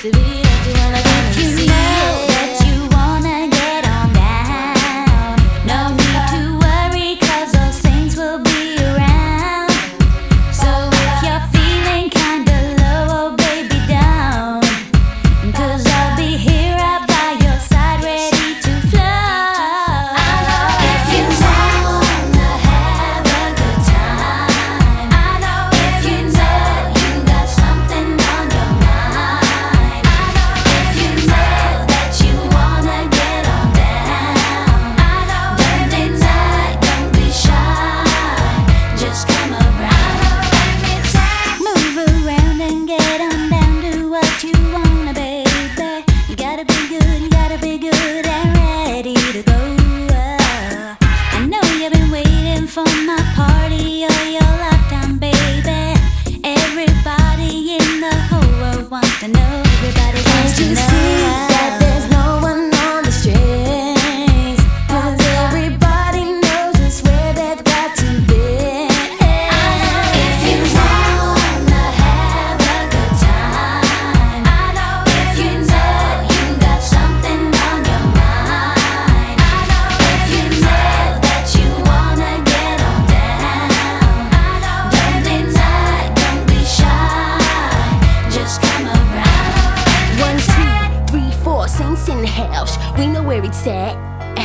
to be, don't you wanna get to see it? That you wanna get on down. No need to worry, 'cause those saints will be around. So if you're feeling kinda low, oh baby, down, 'cause I'll be here right by your side, ready to flow. If you wanna have a good time, I know if you know you got something on your mind. I know if you know that you wanna get on down. I know don't deny, don't be shy, just come around. Move around and get on down, do what you wanna, baby. You gotta be good, you gotta be good and ready to go. I know you've been waiting for my party all your lifetime, baby. Everybody in the whole world wants to know. Everybody wants to know that there's no one on the strings, 'cause everybody knows it's where they've got to be. If you wanna have a good time, I know if you know you got something on your mind. I know if you know that you wanna get on down. I know don't deny, don't be shy, just come around. 1, 2, 3, 4, saints in the house. We know where it's at.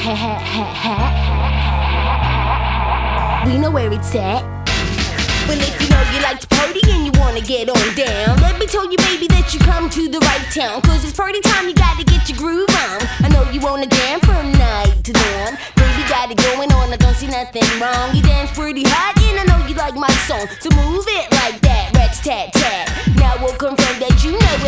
We know where it's at. Well, if you know you like to party and you wanna get on down, let me tell you, baby, that you come to the right town. 'Cause it's party time, you gotta get your groove on. I know you wanna jam from night to dawn. Baby, got it going on, I don't see nothing wrong. You dance pretty hot and I know you like my song, so move it like that, Rex tat tat. Now we'll confirm that you know